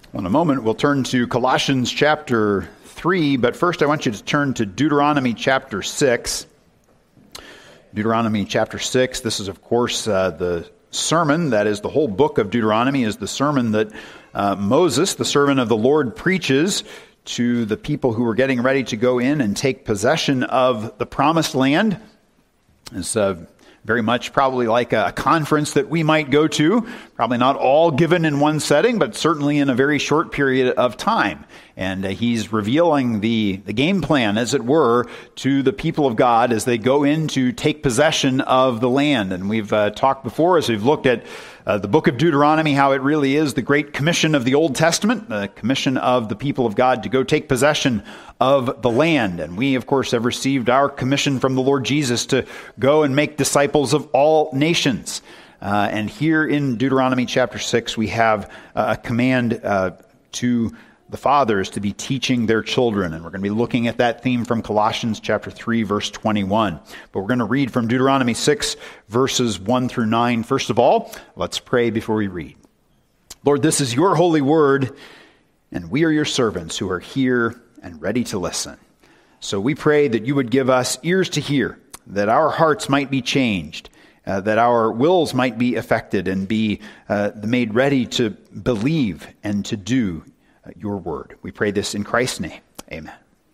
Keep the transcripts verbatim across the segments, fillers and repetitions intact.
Well, in a moment, we'll turn to Colossians chapter three, but first I want you to turn to Deuteronomy chapter six. Deuteronomy chapter six, this is, of course, uh, the sermon, that is, the whole book of Deuteronomy is the sermon that uh, Moses, the servant of the Lord, preaches to the people who were getting ready to go in and take possession of the promised land. It's uh, very much probably like a conference that we might go to, probably not all given in one setting, but certainly in a very short period of time. And uh, he's revealing the, the game plan, as it were, to the people of God as they go in to take possession of the land. And we've uh, talked before, as we've looked at uh, the book of Deuteronomy, how it really is the great commission of the Old Testament, the commission of the people of God to go take possession of the land. And we, of course, have received our commission from the Lord Jesus to go and make disciples of all nations. Uh, and here in Deuteronomy chapter six, we have a command uh, to the fathers to be teaching their children. And we're going to be looking at that theme from Colossians chapter three, verse twenty-one. But we're going to read from Deuteronomy six, verses one through nine. First of all, let's pray before we read. Lord, this is your holy word, and we are your servants who are here and ready to listen. So we pray that you would give us ears to hear, that our hearts might be changed, uh, that our wills might be affected and be uh, made ready to believe and to do your word. We pray this in Christ's name. Amen.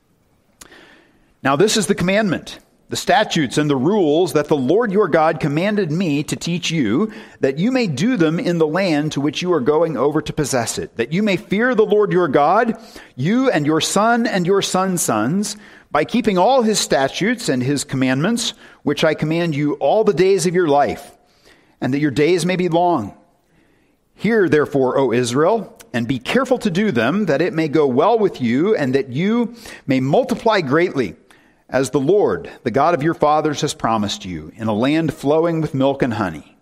Now this is the commandment, the statutes and the rules that the Lord your God commanded me to teach you, that you may do them in the land to which you are going over to possess it, that you may fear the Lord your God, you and your son and your son's sons, by keeping all his statutes and his commandments, which I command you all the days of your life, and that your days may be long. Hear, therefore, O Israel, and be careful to do them, that it may go well with you, and that you may multiply greatly, as the Lord, the God of your fathers, has promised you, in a land flowing with milk and honey.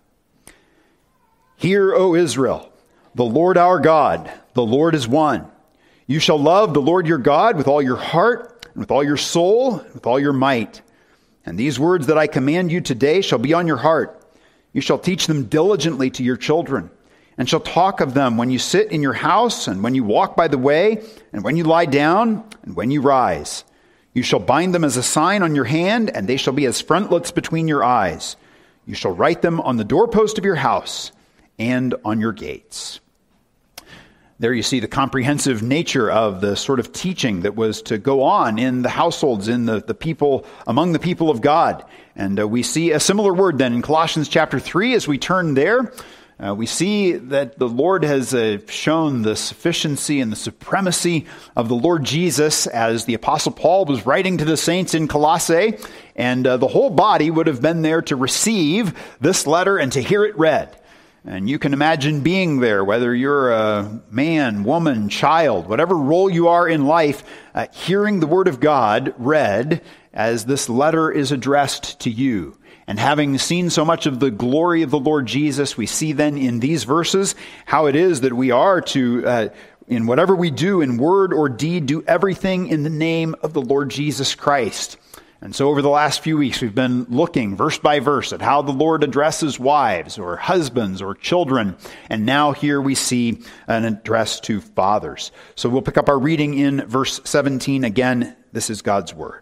Hear, O Israel, the Lord our God, the Lord is one. You shall love the Lord your God with all your heart, and with all your soul, and with all your might. And these words that I command you today shall be on your heart. You shall teach them diligently to your children, and shall talk of them when you sit in your house, and when you walk by the way, and when you lie down, and when you rise. You shall bind them as a sign on your hand, and they shall be as frontlets between your eyes. You shall write them on the doorpost of your house and on your gates. There you see the comprehensive nature of the sort of teaching that was to go on in the households, in the, the people, among the people of God. And uh, we see a similar word then in Colossians chapter three as we turn there. Uh, we see that the Lord has uh, shown the sufficiency and the supremacy of the Lord Jesus as the Apostle Paul was writing to the saints in Colossae, and uh, the whole body would have been there to receive this letter and to hear it read. And you can imagine being there, whether you're a man, woman, child, whatever role you are in life, uh, hearing the Word of God read as this letter is addressed to you. And having seen so much of the glory of the Lord Jesus, we see then in these verses how it is that we are to, uh, in whatever we do, in word or deed, do everything in the name of the Lord Jesus Christ. And so over the last few weeks, we've been looking verse by verse at how the Lord addresses wives or husbands or children. And now here we see an address to fathers. So we'll pick up our reading in verse seventeen. Again, this is God's word.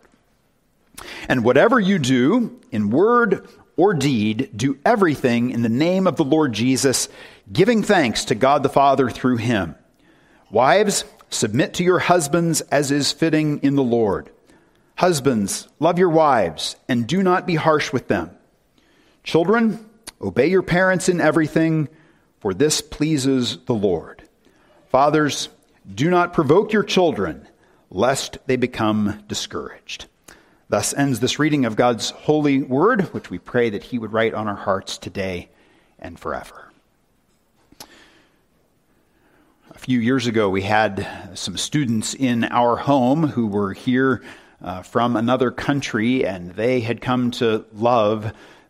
And whatever you do, in word or deed, do everything in the name of the Lord Jesus, giving thanks to God the Father through him. Wives, submit to your husbands as is fitting in the Lord. Husbands, love your wives, and do not be harsh with them. Children, obey your parents in everything, for this pleases the Lord. Fathers, do not provoke your children, lest they become discouraged. Thus ends this reading of God's holy word, which we pray that he would write on our hearts today and forever. A few years ago, we had some students in our home who were here uh, from another country, and they had come to love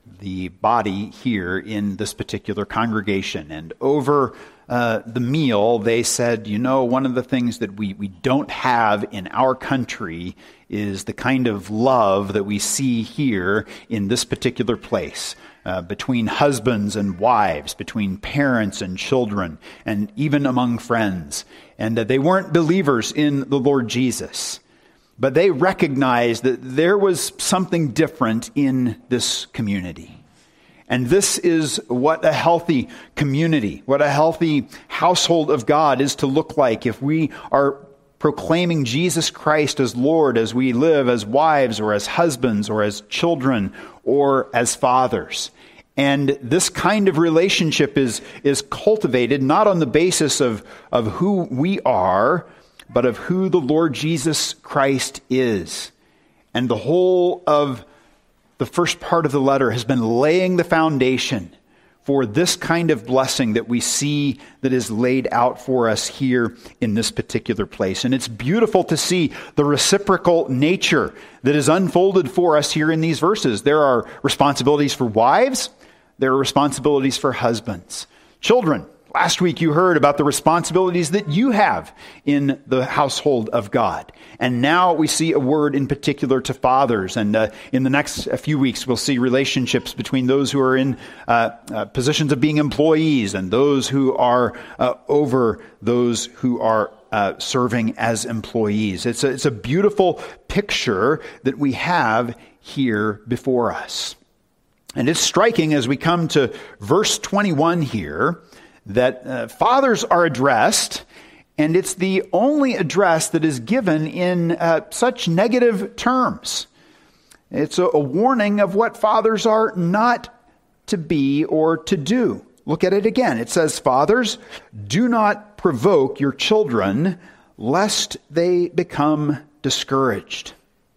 the body here in this particular congregation. And over uh, the meal, they said, you know, one of the things that we, we don't have in our country is the kind of love that we see here in this particular place, uh, between husbands and wives, between parents and children, and even among friends. And that they weren't believers in the Lord Jesus. But they recognized that there was something different in this community. And this is what a healthy community, what a healthy household of God is to look like if we are proclaiming Jesus Christ as Lord, as we live as wives or as husbands or as children or as fathers. And this kind of relationship is, is cultivated not on the basis of, of who we are, but of who the Lord Jesus Christ is. And the whole of the first part of the letter has been laying the foundation for this kind of blessing that we see that is laid out for us here in this particular place. And it's beautiful to see the reciprocal nature that is unfolded for us here in these verses. There are responsibilities for wives. There are responsibilities for husbands. Children. Last week you heard about the responsibilities that you have in the household of God. And now we see a word in particular to fathers. And uh, in the next few weeks we'll see relationships between those who are in uh, uh, positions of being employees and those who are uh, over those who are uh, serving as employees. It's a, it's a beautiful picture that we have here before us. And it's striking as we come to verse twenty-one here, that uh, fathers are addressed, and it's the only address that is given in uh, such negative terms. It's a, a warning of what fathers are not to be or to do. Look at it again. It says, "Fathers, do not provoke your children, lest they become discouraged."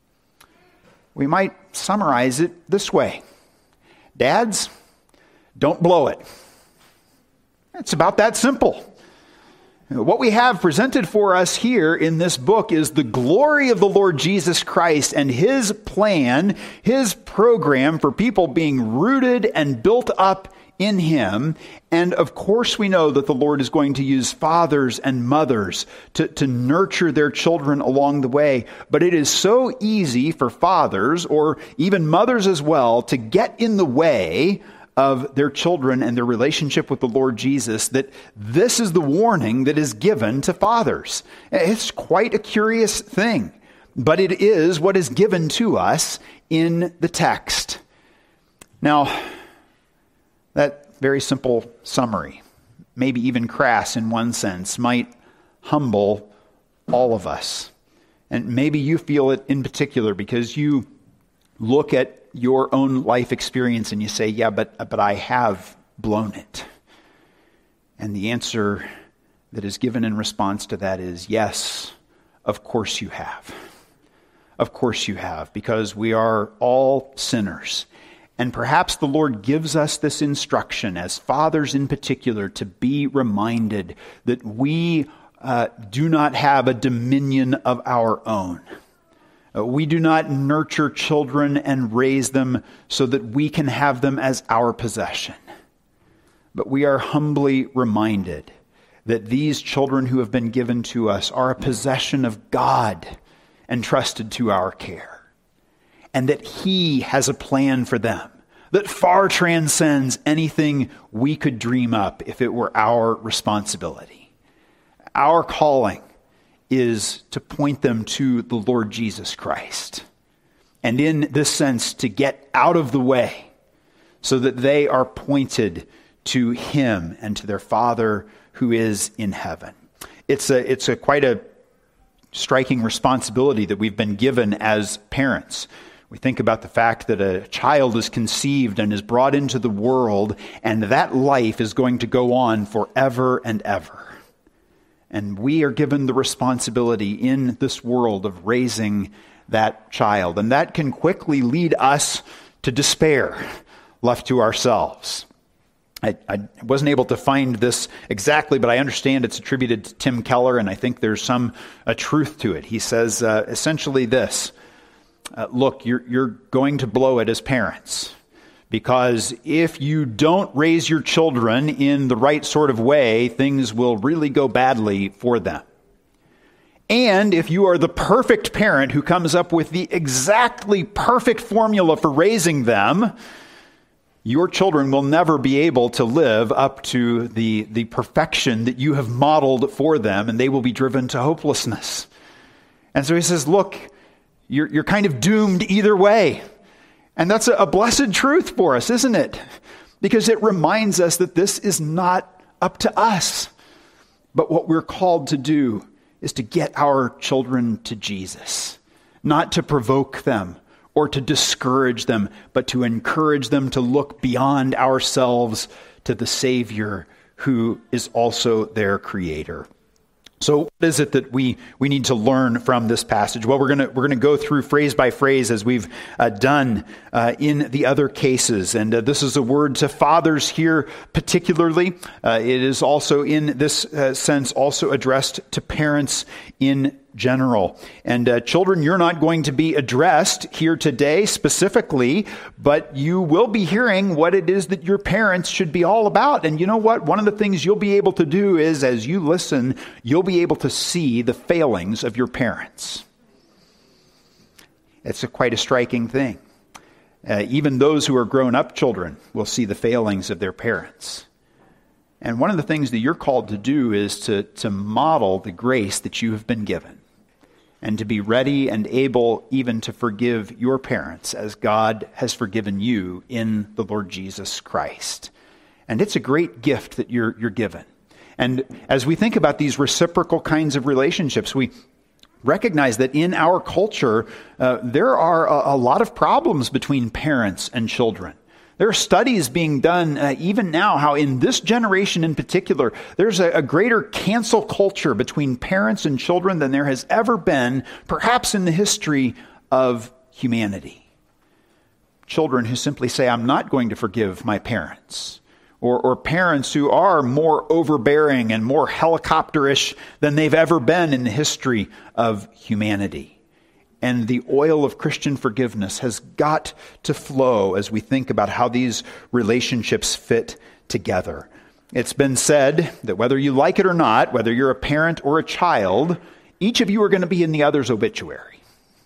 We might summarize it this way. Dads, don't blow it. It's about that simple. What we have presented for us here in this book is the glory of the Lord Jesus Christ and His plan, His program for people being rooted and built up in Him. And of course we know that the Lord is going to use fathers and mothers to, to nurture their children along the way. But it is so easy for fathers, or even mothers as well, to get in the way of their children and their relationship with the Lord Jesus, that this is the warning that is given to fathers. It's quite a curious thing, but it is what is given to us in the text. Now, that very simple summary, maybe even crass in one sense, might humble all of us. And maybe you feel it in particular because you look at your own life experience and you say, yeah, but but I have blown it. And the answer that is given in response to that is, yes, of course you have. Of course you have, because we are all sinners. And perhaps the Lord gives us this instruction, as fathers in particular, to be reminded that we uh, do not have a dominion of our own. We do not nurture children and raise them so that we can have them as our possession. But we are humbly reminded that these children who have been given to us are a possession of God entrusted to our care. And that He has a plan for them that far transcends anything we could dream up if it were our responsibility. Our calling is to point them to the Lord Jesus Christ. And in this sense, to get out of the way so that they are pointed to Him and to their Father who is in heaven. It's a, it's a quite a striking responsibility that we've been given as parents. We think about the fact that a child is conceived and is brought into the world, and that life is going to go on forever and ever. And we are given the responsibility in this world of raising that child. And that can quickly lead us to despair, left to ourselves. I, I wasn't able to find this exactly, but I understand it's attributed to Tim Keller, and I think there's some uh, truth to it. He says uh, essentially this, uh, look, you're, you're going to blow it as parents. Because if you don't raise your children in the right sort of way, things will really go badly for them. And if you are the perfect parent who comes up with the exactly perfect formula for raising them, your children will never be able to live up to the, the perfection that you have modeled for them, and they will be driven to hopelessness. And so he says, look, you're, you're kind of doomed either way. And that's a, a blessed truth for us, isn't it? Because it reminds us that this is not up to us. But what we're called to do is to get our children to Jesus, not to provoke them or to discourage them, but to encourage them to look beyond ourselves to the Savior who is also their Creator. So what is it that we, we need to learn from this passage? Well, we're going to we're going to go through phrase by phrase as we've uh, done uh, in the other cases. And uh, this is a word to fathers here particularly. Uh, it is also in this uh, sense also addressed to parents in general. And uh, children, you're not going to be addressed here today specifically, but you will be hearing what it is that your parents should be all about. And you know what? One of the things you'll be able to do is, as you listen, you'll be able to see the failings of your parents. It's a quite a striking thing. Uh, even those who are grown-up children will see the failings of their parents. And one of the things that you're called to do is to, to model the grace that you have been given, and to be ready and able even to forgive your parents as God has forgiven you in the Lord Jesus Christ. And it's a great gift that you're you're given. And as we think about these reciprocal kinds of relationships, we recognize that in our culture, uh, there are a, a lot of problems between parents and children. There are studies being done uh, even now how in this generation in particular, there's a, a greater cancel culture between parents and children than there has ever been, perhaps in the history of humanity. Children who simply say, I'm not going to forgive my parents. Or, or parents who are more overbearing and more helicopterish than they've ever been in the history of humanity. And the oil of Christian forgiveness has got to flow as we think about how these relationships fit together. It's been said that whether you like it or not, whether you're a parent or a child, each of you are going to be in the other's obituary.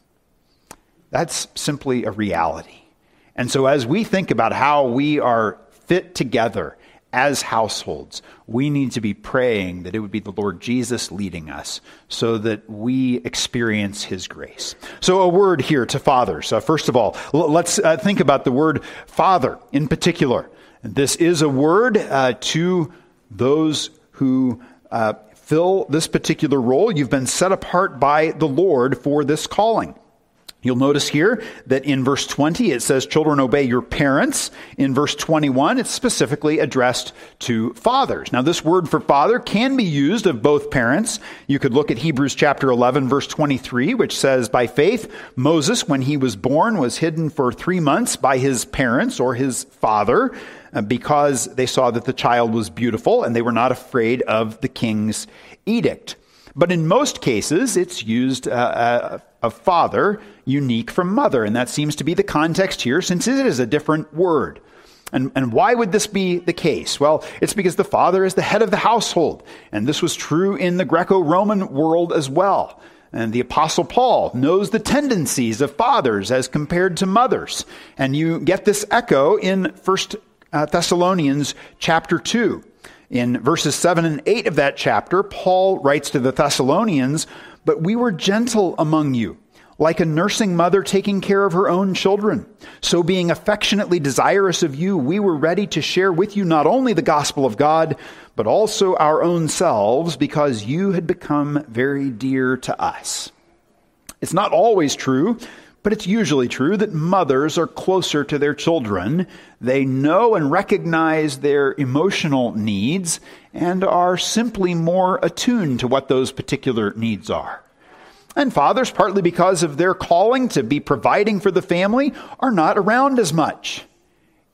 That's simply a reality. And so as we think about how we are fit together as households, we need to be praying that it would be the Lord Jesus leading us so that we experience his grace. So a word here to fathers. Uh, first of all, l- let's uh, think about the word father in particular. This is a word uh, to those who uh, fill this particular role. You've been set apart by the Lord for this calling. You'll notice here that in verse twenty, it says, children, obey your parents. In verse twenty-one, it's specifically addressed to fathers. Now, this word for father can be used of both parents. You could look at Hebrews chapter eleven, verse twenty-three, which says, by faith, Moses, when he was born, was hidden for three months by his parents or his father, because they saw that the child was beautiful and they were not afraid of the king's edict. But in most cases, it's used uh, uh, of father, unique from mother. And that seems to be the context here, since it is a different word. And, and why would this be the case? Well, it's because the father is the head of the household. And this was true in the Greco-Roman world as well. And the Apostle Paul knows the tendencies of fathers as compared to mothers. And you get this echo in First Thessalonians chapter two. In verses seven and eight of that chapter, Paul writes to the Thessalonians, but we were gentle among you, like a nursing mother taking care of her own children. So being affectionately desirous of you, we were ready to share with you not only the gospel of God, but also our own selves, because you had become very dear to us. It's not always true, but it's usually true that mothers are closer to their children. They know and recognize their emotional needs and are simply more attuned to what those particular needs are. And fathers, partly because of their calling to be providing for the family, are not around as much.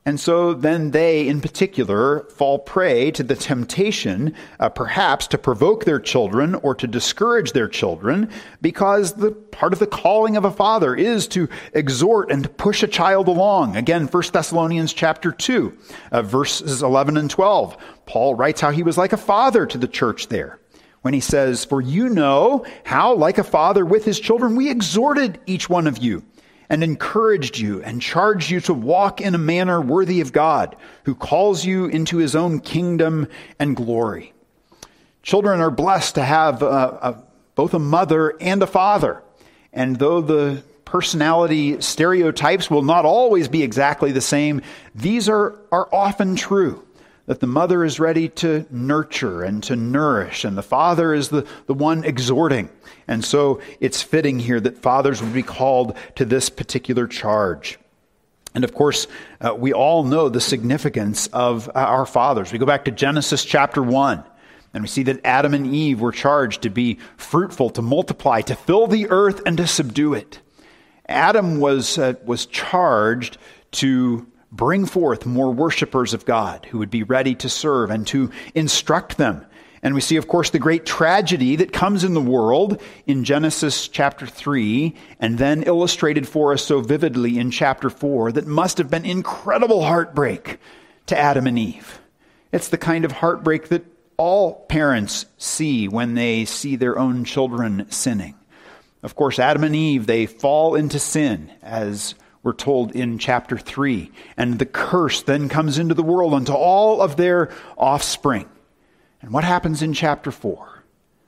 And so then they, in particular, fall prey to the temptation, uh, perhaps to provoke their children or to discourage their children, because the part of the calling of a father is to exhort and to push a child along. Again, First Thessalonians chapter two, uh, verses eleven and twelve. Paul writes how he was like a father to the church there, when he says, "For you know how, like a father with his children, we exhorted each one of you, and encouraged you and charged you to walk in a manner worthy of God, who calls you into his own kingdom and glory." Children are blessed to have uh, a, both a mother and a father. And though the personality stereotypes will not always be exactly the same, these are, are often true. That the mother is ready to nurture and to nourish, and the father is the, the one exhorting. And so it's fitting here that fathers would be called to this particular charge. And of course, uh, we all know the significance of our fathers. We go back to Genesis chapter one, and we see that Adam and Eve were charged to be fruitful, to multiply, to fill the earth, and to subdue it. Adam was uh, was charged to bring forth more worshipers of God who would be ready to serve and to instruct them. And we see, of course, the great tragedy that comes in the world in Genesis chapter three, and then illustrated for us so vividly in chapter four, that must have been incredible heartbreak to Adam and Eve. It's the kind of heartbreak that all parents see when they see their own children sinning. Of course, Adam and Eve, they fall into sin, as we're told in chapter three. And the curse then comes into the world unto all of their offspring. And what happens in chapter four?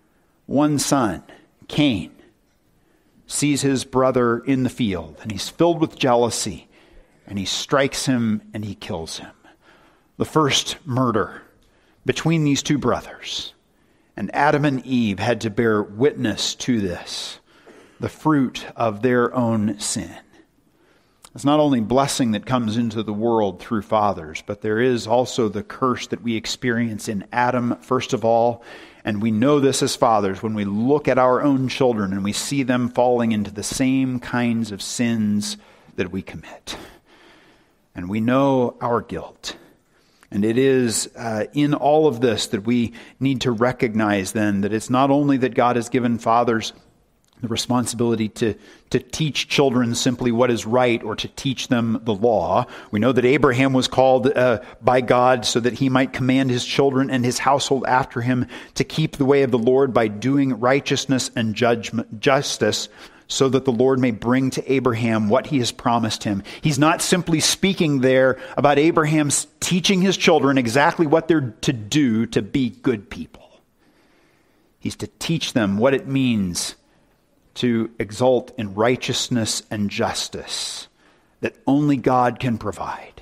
One son, Cain, sees his brother in the field, and he's filled with jealousy, and he strikes him and he kills him. The first murder between these two brothers. And Adam and Eve had to bear witness to this, the fruit of their own sin. It's not only blessing that comes into the world through fathers, but there is also the curse that we experience in Adam, first of all. And we know this as fathers when we look at our own children and we see them falling into the same kinds of sins that we commit. And we know our guilt. And it is uh, in all of this that we need to recognize then that it's not only that God has given fathers the responsibility to, to teach children simply what is right or to teach them the law. We know that Abraham was called uh, by God so that he might command his children and his household after him to keep the way of the Lord by doing righteousness and judgment, justice, so that the Lord may bring to Abraham what he has promised him. He's not simply speaking there about Abraham's teaching his children exactly what they're to do to be good people. He's to teach them what it means to exult in righteousness and justice that only God can provide.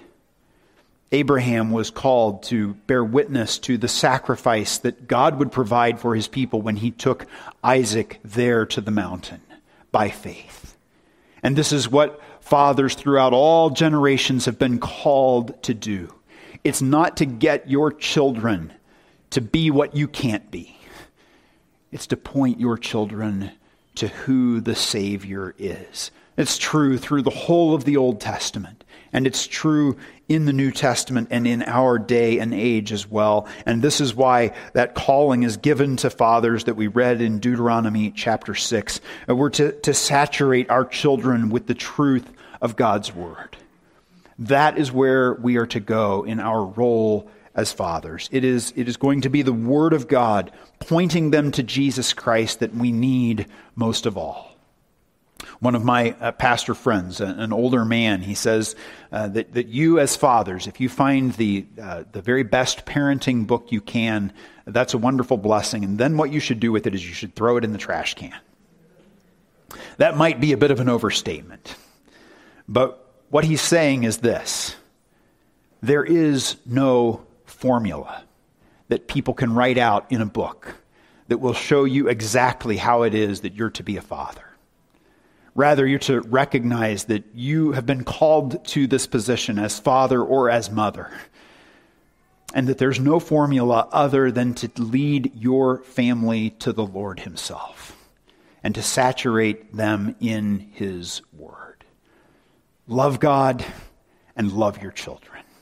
Abraham was called to bear witness to the sacrifice that God would provide for his people when he took Isaac there to the mountain by faith. And this is what fathers throughout all generations have been called to do. It's not to get your children to be what you can't be. It's to point your children to who the Savior is. It's true through the whole of the Old Testament, and it's true in the New Testament and in our day and age as well. And this is why that calling is given to fathers that we read in Deuteronomy chapter six. We're to, to saturate our children with the truth of God's Word. That is where we are to go in our role as fathers. It is, it is going to be the Word of God pointing them to Jesus Christ that we need most of all. One of my uh, pastor friends, an older man, he says uh, that, that you as fathers, if you find the, uh, the very best parenting book you can, that's a wonderful blessing. And then what you should do with it is you should throw it in the trash can. That might be a bit of an overstatement. But what he's saying is this: there is no formula that people can write out in a book that will show you exactly how it is that you're to be a father. Rather, you're to recognize that you have been called to this position as father or as mother, and that there's no formula other than to lead your family to the Lord himself and to saturate them in his word. Love God and love your children.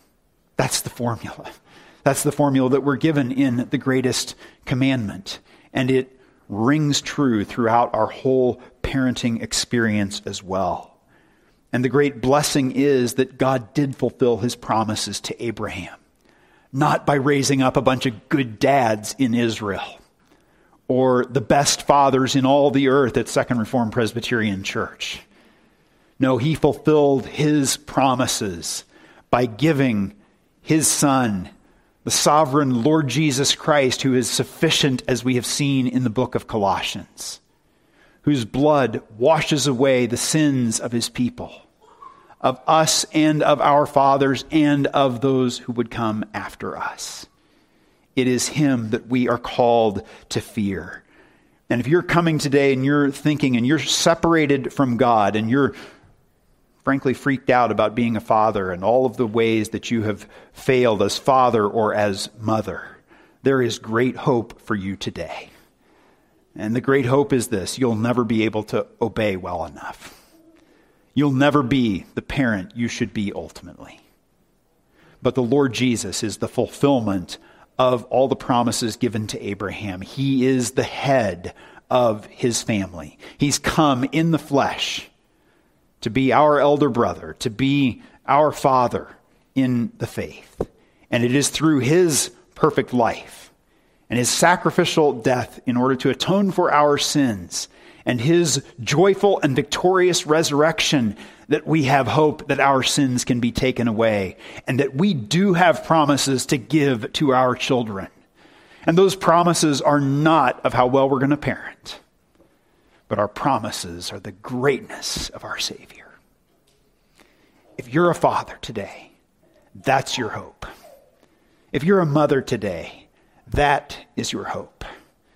That's the formula. That's the formula that we're given in the greatest commandment. And it rings true throughout our whole parenting experience as well. And the great blessing is that God did fulfill his promises to Abraham, not by raising up a bunch of good dads in Israel or the best fathers in all the earth at Second Reformed Presbyterian Church. No, he fulfilled his promises by giving his son, the sovereign Lord Jesus Christ, who is sufficient, as we have seen in the book of Colossians, whose blood washes away the sins of his people, of us and of our fathers and of those who would come after us. It is him that we are called to fear. And if you're coming today and you're thinking and you're separated from God and you're frankly freaked out about being a father and all of the ways that you have failed as father or as mother, there is great hope for you today. And the great hope is this: you'll never be able to obey well enough. You'll never be the parent you should be ultimately. But the Lord Jesus is the fulfillment of all the promises given to Abraham. He is the head of his family. He's come in the flesh to be our elder brother, to be our father in the faith. And it is through his perfect life and his sacrificial death in order to atone for our sins and his joyful and victorious resurrection that we have hope that our sins can be taken away and that we do have promises to give to our children. And those promises are not of how well we're going to parent, but our promises are the greatness of our Savior. If you're a father today, that's your hope. If you're a mother today, that is your hope.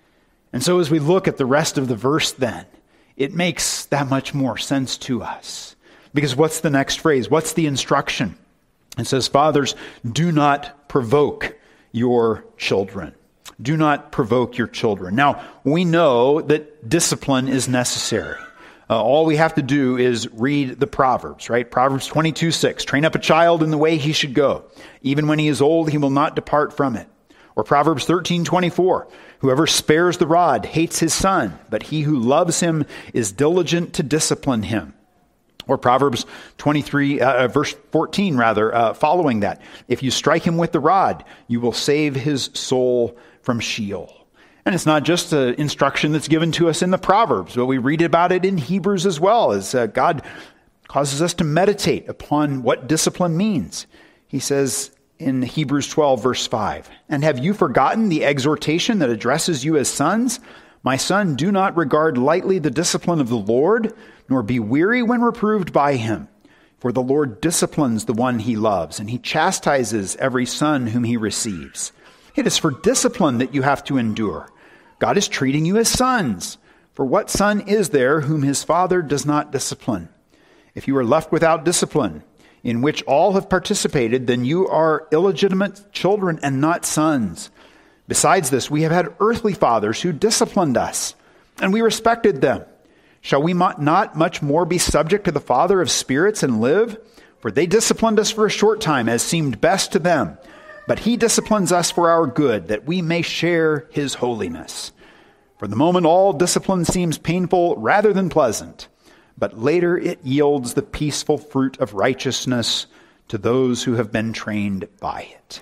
And so as we look at the rest of the verse then, it makes that much more sense to us. Because what's the next phrase? What's the instruction? It says, fathers, do not provoke your children. Do not provoke your children. Now, we know that discipline is necessary. Uh, all we have to do is read the Proverbs, right? Proverbs twenty-two six, train up a child in the way he should go. Even when he is old, he will not depart from it. Or Proverbs thirteen twenty-four, whoever spares the rod hates his son, but he who loves him is diligent to discipline him. Or Proverbs twenty-three, uh, verse fourteen, rather, uh, following that. If you strike him with the rod, you will save his soul from Sheol. And it's not just an instruction that's given to us in the Proverbs, but we read about it in Hebrews as well, as uh, God causes us to meditate upon what discipline means. He says in Hebrews twelve, verse five, and have you forgotten the exhortation that addresses you as sons? My son, do not regard lightly the discipline of the Lord, nor be weary when reproved by him. For the Lord disciplines the one he loves, and he chastises every son whom he receives. It is for discipline that you have to endure. God is treating you as sons. For what son is there whom his father does not discipline? If you are left without discipline, in which all have participated, then you are illegitimate children and not sons. Besides this, we have had earthly fathers who disciplined us, and we respected them. Shall we not much more be subject to the Father of spirits and live? For they disciplined us for a short time, as seemed best to them. But he disciplines us for our good, that we may share his holiness. For the moment, all discipline seems painful rather than pleasant, but later it yields the peaceful fruit of righteousness to those who have been trained by it.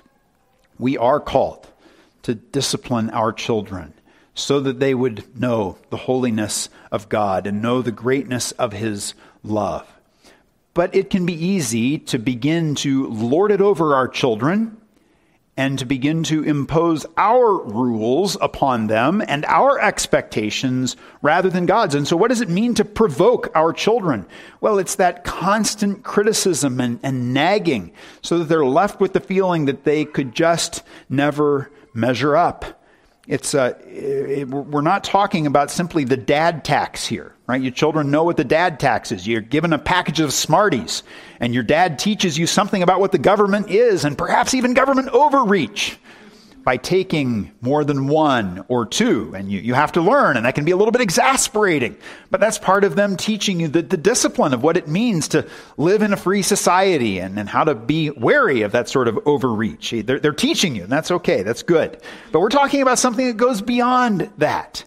We are called to discipline our children so that they would know the holiness of God and know the greatness of his love. But it can be easy to begin to lord it over our children and to begin to impose our rules upon them and our expectations rather than God's. And so what does it mean to provoke our children? Well, it's that constant criticism and, and nagging so that they're left with the feeling that they could just never measure up. It's uh, it, we're not talking about simply the dad tax here, right? Your children know what the dad tax is. You're given a package of Smarties, and your dad teaches you something about what the government is, and perhaps even government overreach. by taking more than one or two, and you, you have to learn, and that can be a little bit exasperating. But that's part of them teaching you the, the discipline of what it means to live in a free society and, and how to be wary of that sort of overreach. They're, they're teaching you, and that's okay, that's good. But we're talking about something that goes beyond that.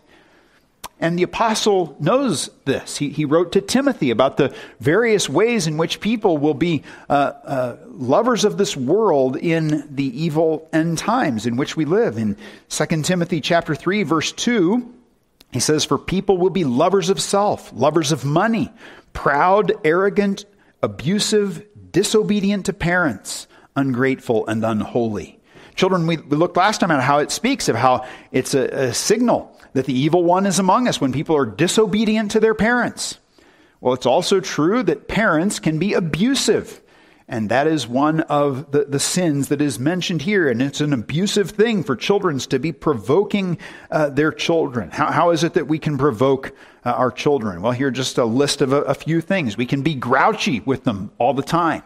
And the apostle knows this. He, he wrote to Timothy about the various ways in which people will be uh, uh, lovers of this world in the evil end times in which we live. In Second Timothy chapter three, verse two, he says, "For people will be lovers of self, lovers of money, proud, arrogant, abusive, disobedient to parents, ungrateful, and unholy." Children, we, we looked last time at how it speaks of how it's a, a signal that the evil one is among us when people are disobedient to their parents. Well, it's also true that parents can be abusive. And that is one of the, the sins that is mentioned here. And it's an abusive thing for children to be provoking uh, their children. How, how is it that we can provoke uh, our children? Well, here are just a list of a, a few things. We can be grouchy with them all the time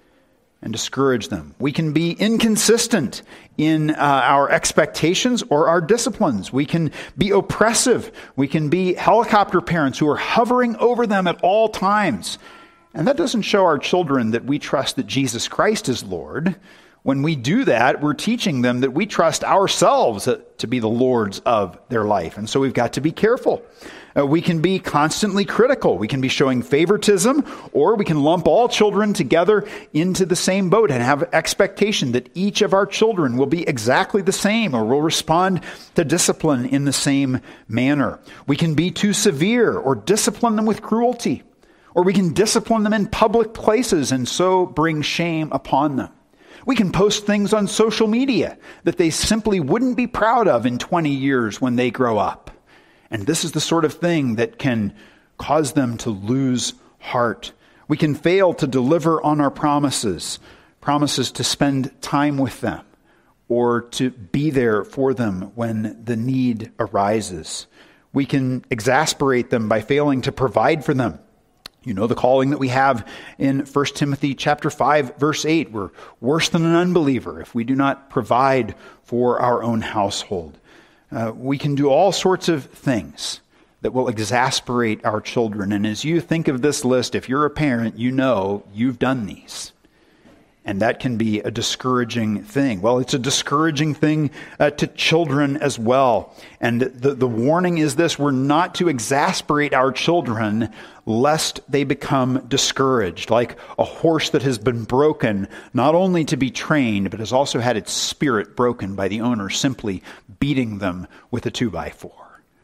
and discourage them. We can be inconsistent in uh, our expectations or our disciplines. We can be oppressive. We can be helicopter parents who are hovering over them at all times. And that doesn't show our children that we trust that Jesus Christ is Lord. When we do that, we're teaching them that we trust ourselves to be the lords of their life. And so we've got to be careful. Uh, we can be constantly critical. We can be showing favoritism, or we can lump all children together into the same boat and have expectation that each of our children will be exactly the same or will respond to discipline in the same manner. We can be too severe or discipline them with cruelty, or we can discipline them in public places and so bring shame upon them. We can post things on social media that they simply wouldn't be proud of in twenty years when they grow up. And this is the sort of thing that can cause them to lose heart. We can fail to deliver on our promises, promises to spend time with them or to be there for them when the need arises. We can exasperate them by failing to provide for them. You know the calling that we have in First Timothy chapter five, verse eight. We're worse than an unbeliever if we do not provide for our own household. Uh, we can do all sorts of things that will exasperate our children. And as you think of this list, if you're a parent, you know you've done these. And that can be a discouraging thing. Well, it's a discouraging thing uh, to children as well. And the, the warning is this: we're not to exasperate our children lest they become discouraged, like a horse that has been broken, not only to be trained, but has also had its spirit broken by the owner simply beating them with a two by four.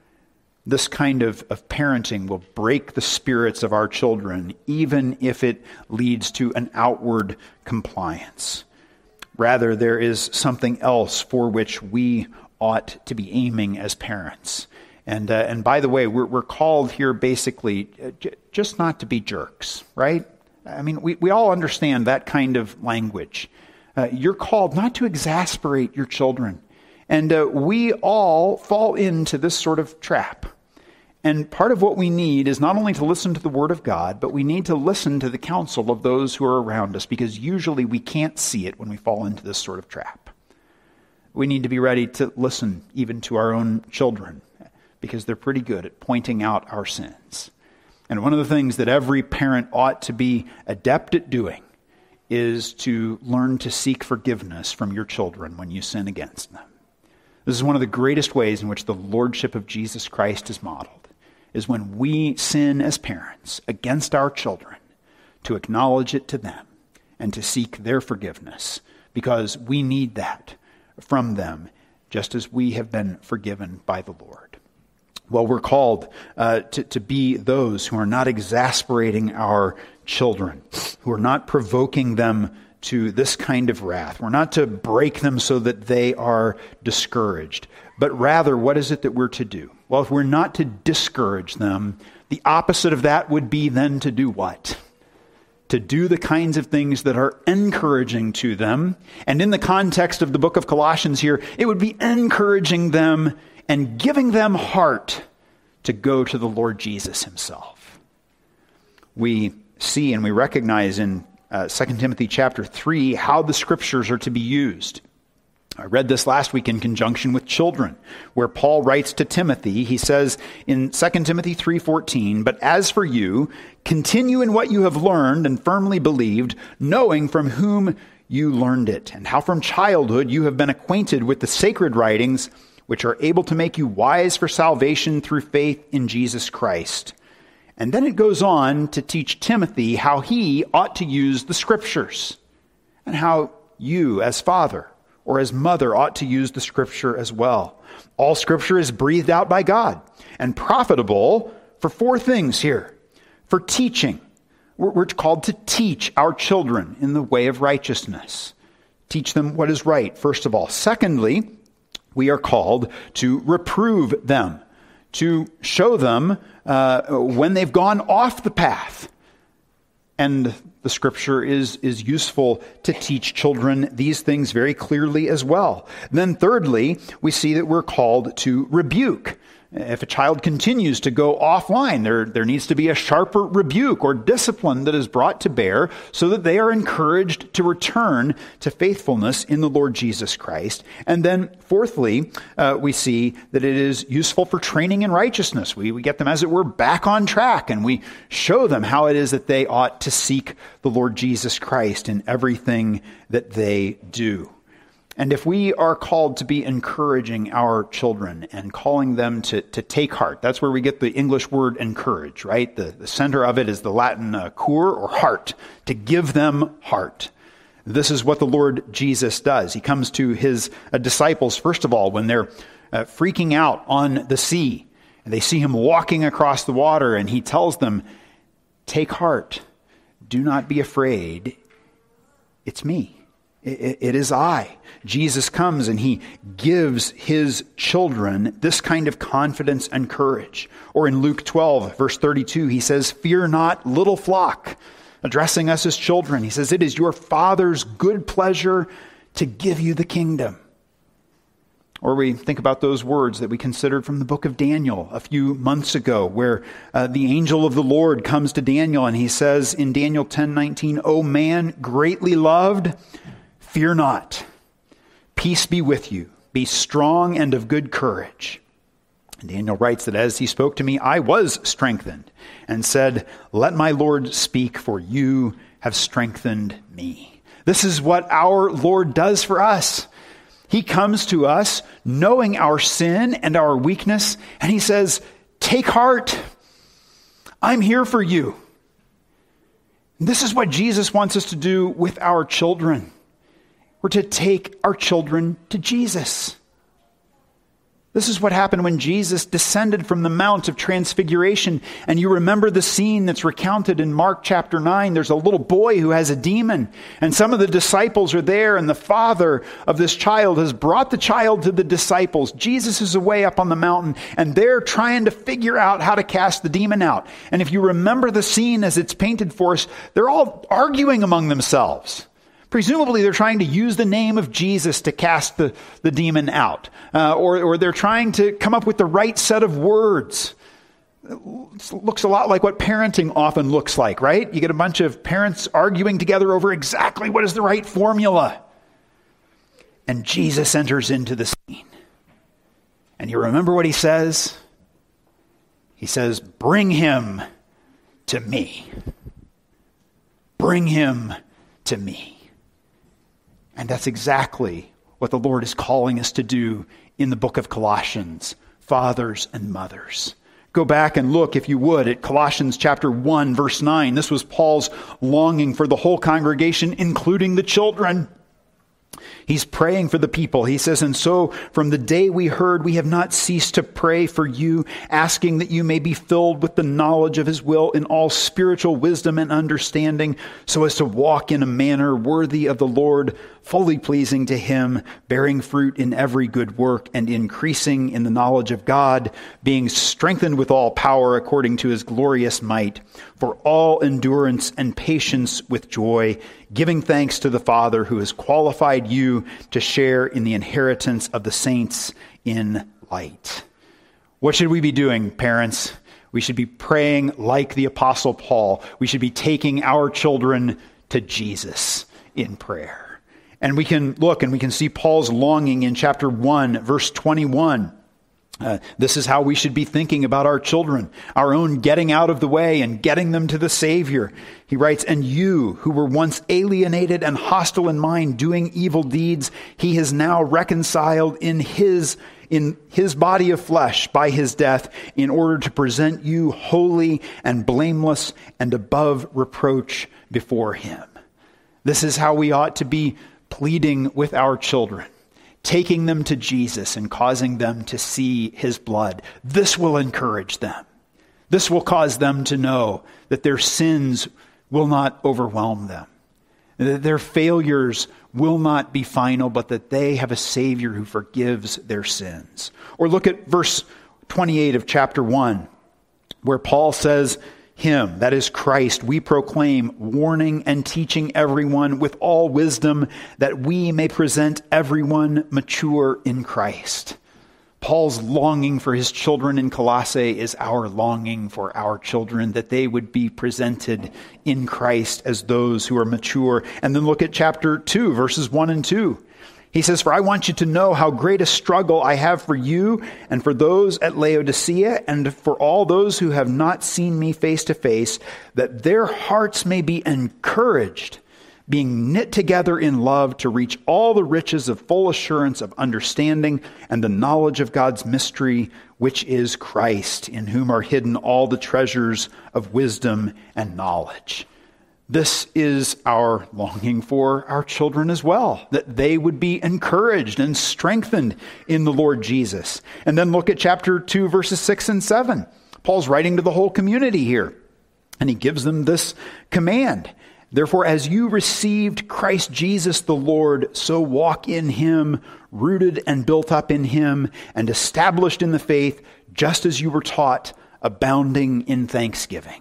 This kind of, of parenting will break the spirits of our children, even if it leads to an outward compliance. Rather, there is something else for which we ought to be aiming as parents. And uh, and by the way, we're, we're called here basically uh, j- just not to be jerks, right? I mean, we, we all understand that kind of language. Uh, you're called not to exasperate your children. And uh, we all fall into this sort of trap. And part of what we need is not only to listen to the Word of God, but we need to listen to the counsel of those who are around us, because usually we can't see it when we fall into this sort of trap. We need to be ready to listen even to our own children, because they're pretty good at pointing out our sins. And one of the things that every parent ought to be adept at doing is to learn to seek forgiveness from your children when you sin against them. This is one of the greatest ways in which the lordship of Jesus Christ is modeled, is when we sin as parents against our children, to acknowledge it to them and to seek their forgiveness, because we need that from them, just as we have been forgiven by the Lord. Well, we're called uh, to, to be those who are not exasperating our children, who are not provoking them to this kind of wrath. We're not to break them so that they are discouraged, but rather, what is it that we're to do? Well, if we're not to discourage them, the opposite of that would be then to do what? To do the kinds of things that are encouraging to them. And in the context of the book of Colossians here, it would be encouraging them and giving them heart to go to the Lord Jesus himself. We see and we recognize in uh, Second Timothy chapter three how the scriptures are to be used. I read this last week in conjunction with children, where Paul writes to Timothy. He says in Second Timothy three fourteen, "But as for you, continue in what you have learned and firmly believed, knowing from whom you learned it, and how from childhood you have been acquainted with the sacred writings, which are able to make you wise for salvation through faith in Jesus Christ." And then it goes on to teach Timothy how he ought to use the scriptures, and how you as father or as mother ought to use the scripture as well. All scripture is breathed out by God and profitable for four things here. For teaching. We're called to teach our children in the way of righteousness. Teach them what is right, first of all. Secondly, we are called to reprove them, to show them uh, when they've gone off the path. And the scripture is, is useful to teach children these things very clearly as well. Then thirdly, we see that we're called to rebuke. If a child continues to go offline, there, there needs to be a sharper rebuke or discipline that is brought to bear so that they are encouraged to return to faithfulness in the Lord Jesus Christ. And then fourthly, uh, we see that it is useful for training in righteousness. We, we get them, as it were, back on track, and we show them how it is that they ought to seek the Lord Jesus Christ in everything that they do. And if we are called to be encouraging our children and calling them to, to take heart, that's where we get the English word encourage, right? The, the center of it is the Latin uh, cur, or heart, to give them heart. This is what the Lord Jesus does. He comes to his uh, disciples, first of all, when they're uh, freaking out on the sea. And they see him walking across the water, and he tells them, "Take heart. Do not be afraid. It's me. It, it is I." Jesus comes and he gives his children this kind of confidence and courage. Or in Luke twelve, verse thirty-two, he says, "Fear not, little flock," addressing us as children. He says, "It is your Father's good pleasure to give you the kingdom." Or we think about those words that we considered from the book of Daniel a few months ago, where uh, the angel of the Lord comes to Daniel and he says in Daniel ten nineteen, "O man greatly loved, fear not. Peace be with you. Be strong and of good courage." And Daniel writes that as he spoke to me, I was strengthened, and said, "Let my Lord speak, for you have strengthened me." This is what our Lord does for us. He comes to us knowing our sin and our weakness, and he says, "Take heart. I'm here for you." And this is what Jesus wants us to do with our children. We're to take our children to Jesus. This is what happened when Jesus descended from the Mount of Transfiguration. And you remember the scene that's recounted in Mark chapter nine. There's a little boy who has a demon. And some of the disciples are there. And the father of this child has brought the child to the disciples. Jesus is away up on the mountain. And they're trying to figure out how to cast the demon out. And if you remember the scene as it's painted for us, they're all arguing among themselves. Presumably, they're trying to use the name of Jesus to cast the, the demon out. Uh, or, or they're trying to come up with the right set of words. It looks a lot like what parenting often looks like, right? You get a bunch of parents arguing together over exactly what is the right formula. And Jesus enters into the scene. And you remember what he says? He says, "Bring him to me. Bring him to me." And that's exactly what the Lord is calling us to do in the book of Colossians, fathers and mothers. Go back and look, if you would, at Colossians chapter one, verse nine. This was Paul's longing for the whole congregation, including the children. He's praying for the people. He says, "And so from the day we heard, we have not ceased to pray for you, asking that you may be filled with the knowledge of his will in all spiritual wisdom and understanding, so as to walk in a manner worthy of the Lord, fully pleasing to him, bearing fruit in every good work, and increasing in the knowledge of God, being strengthened with all power according to his glorious might, for all endurance and patience with joy, giving thanks to the Father who has qualified you to share in the inheritance of the saints in light." What should we be doing, parents? We should be praying like the Apostle Paul. We should be taking our children to Jesus in prayer. And we can look and we can see Paul's longing in chapter one, verse twenty-one. Uh, this is how we should be thinking about our children, our own getting out of the way and getting them to the Savior. He writes, "And you who were once alienated and hostile in mind, doing evil deeds, he has now reconciled in his in his body of flesh by his death, in order to present you holy and blameless and above reproach before him." This is how we ought to be pleading with our children, taking them to Jesus and causing them to see his blood. This will encourage them. This will cause them to know that their sins will not overwhelm them, that their failures will not be final, but that they have a Savior who forgives their sins. Or look at verse twenty-eight of chapter one, where Paul says, "Him," that is Christ, "we proclaim, warning and teaching everyone with all wisdom, that we may present everyone mature in Christ." Paul's longing for his children in Colossae is our longing for our children, that they would be presented in Christ as those who are mature. And then look at chapter two, verses one and two. He says, "For I want you to know how great a struggle I have for you and for those at Laodicea and for all those who have not seen me face to face, that their hearts may be encouraged, being knit together in love, to reach all the riches of full assurance of understanding and the knowledge of God's mystery, which is Christ, in whom are hidden all the treasures of wisdom and knowledge." This is our longing for our children as well, that they would be encouraged and strengthened in the Lord Jesus. And then look at chapter two, verses six and seven. Paul's writing to the whole community here, and he gives them this command. "Therefore, as you received Christ Jesus the Lord, so walk in him, rooted and built up in him, and established in the faith, just as you were taught, abounding in thanksgiving."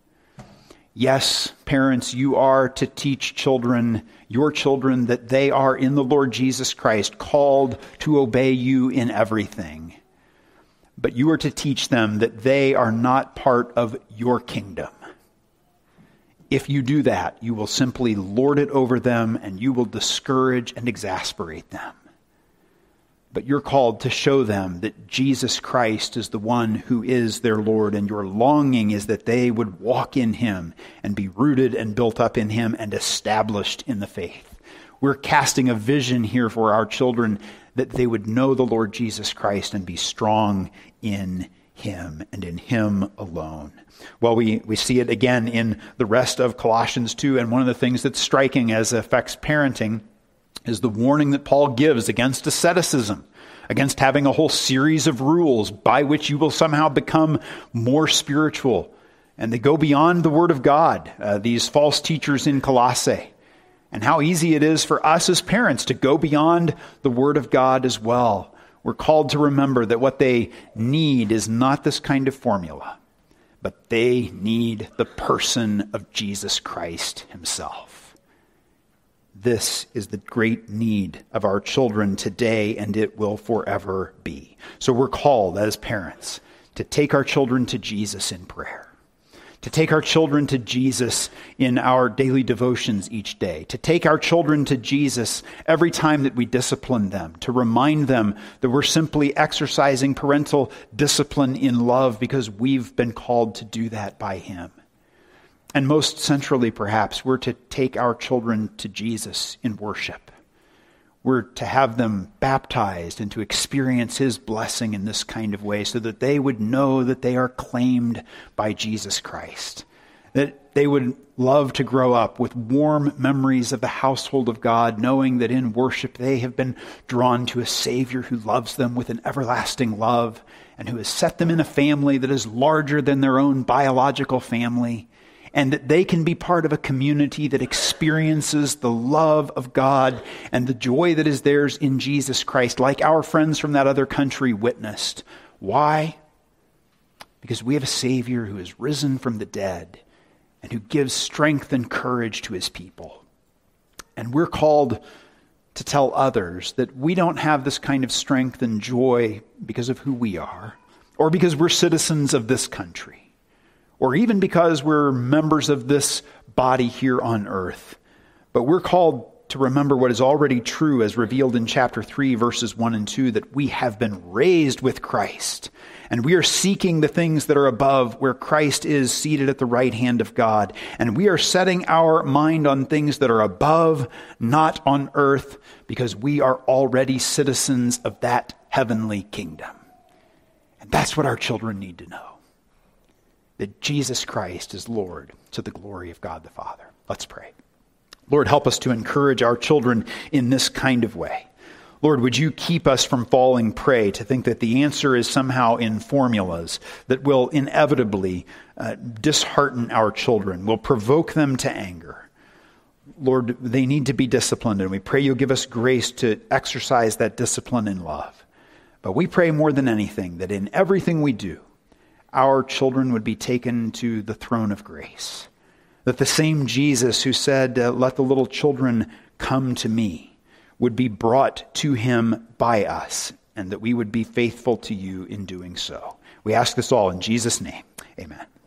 Yes, parents, you are to teach children, your children, that they are in the Lord Jesus Christ, called to obey you in everything. But you are to teach them that they are not part of your kingdom. If you do that, you will simply lord it over them, and you will discourage and exasperate them. But you're called to show them that Jesus Christ is the one who is their Lord, and your longing is that they would walk in him and be rooted and built up in him and established in the faith. We're casting a vision here for our children that they would know the Lord Jesus Christ and be strong in him and in him alone. Well, we, we see it again in the rest of Colossians two, and one of the things that's striking as affects parenting is the warning that Paul gives against asceticism, against having a whole series of rules by which you will somehow become more spiritual. And they go beyond the Word of God, uh, these false teachers in Colossae. And how easy it is for us as parents to go beyond the Word of God as well. We're called to remember that what they need is not this kind of formula, but they need the person of Jesus Christ himself. This is the great need of our children today, and it will forever be. So we're called as parents to take our children to Jesus in prayer, to take our children to Jesus in our daily devotions each day, to take our children to Jesus every time that we discipline them, to remind them that we're simply exercising parental discipline in love because we've been called to do that by him. And most centrally, perhaps, we're to take our children to Jesus in worship. We're to have them baptized and to experience his blessing in this kind of way so that they would know that they are claimed by Jesus Christ. That they would love to grow up with warm memories of the household of God, knowing that in worship they have been drawn to a Savior who loves them with an everlasting love and who has set them in a family that is larger than their own biological family, and that they can be part of a community that experiences the love of God and the joy that is theirs in Jesus Christ, like our friends from that other country witnessed. Why? Because we have a Savior who is risen from the dead and who gives strength and courage to his people. And we're called to tell others that we don't have this kind of strength and joy because of who we are, or because we're citizens of this country, or even because we're members of this body here on earth. But we're called to remember what is already true as revealed in chapter three, verses one and two, that we have been raised with Christ. And we are seeking the things that are above, where Christ is seated at the right hand of God. And we are setting our mind on things that are above, not on earth, because we are already citizens of that heavenly kingdom. And that's what our children need to know. That Jesus Christ is Lord, to the glory of God the Father. Let's pray. Lord, help us to encourage our children in this kind of way. Lord, would you keep us from falling prey to think that the answer is somehow in formulas that will inevitably uh, dishearten our children, will provoke them to anger. Lord, they need to be disciplined, and we pray you'll give us grace to exercise that discipline in love. But we pray more than anything that in everything we do, our children would be taken to the throne of grace. That the same Jesus who said, uh, let the little children come to me, would be brought to him by us, and that we would be faithful to you in doing so. We ask this all in Jesus' name. Amen.